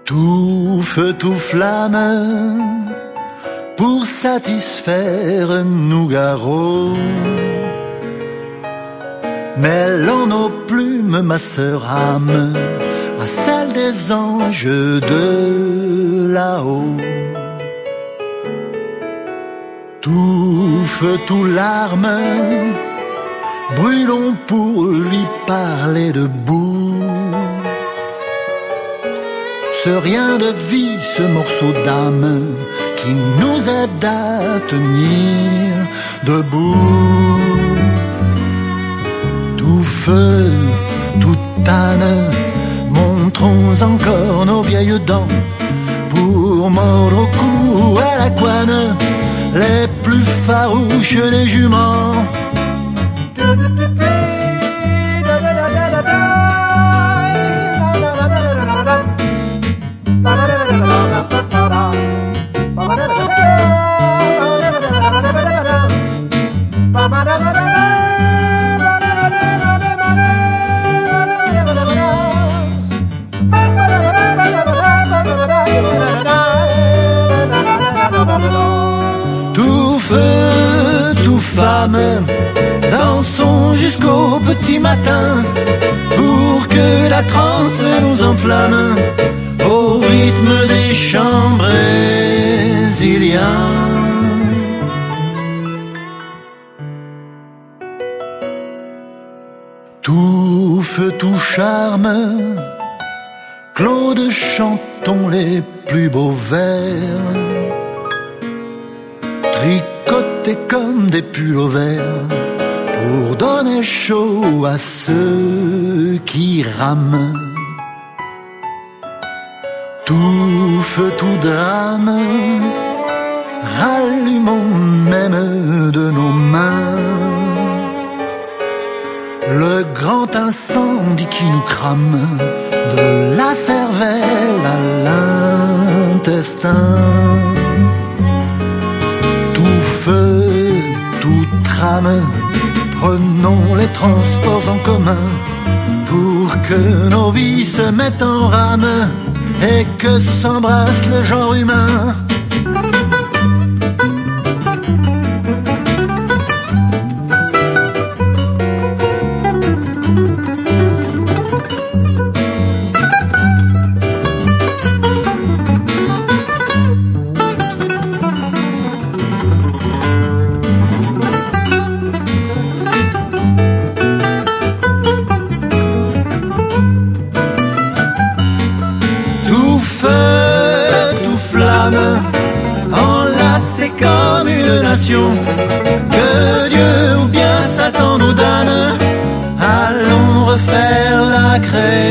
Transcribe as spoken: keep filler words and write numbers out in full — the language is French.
Tout feu, tout flamme, pour satisfaire Nougaro. Mêlant nos plumes, ma sœur âme, à celle des anges de là-haut. Tout feu, tout larme, brûlons pour lui parler debout. Ce rien de vie, ce morceau d'âme qui nous aide à tenir debout. Tout feu, toute âne, montrons encore nos vieilles dents pour mordre au cou à la couenne les plus farouches des juments. Tout feu, tout femme, dansons jusqu'au petit matin pour que la transe nous enflamme au rythme des chants brésiliens. Tout feu, tout charme, Claude, chantons les plus beaux vers, tricotés comme des pulls verts pour donner chaud à ceux qui rament. Tout feu, tout drame, rallumons même de nos mains le grand incendie qui nous crame de la cervelle à l'intestin. Tout feu, tout trame, prenons les transports en commun pour que nos vies se mettent en rame et que s'embrasse le genre humain. Enlacés comme une nation, que Dieu ou bien Satan nous donne, allons refaire la création.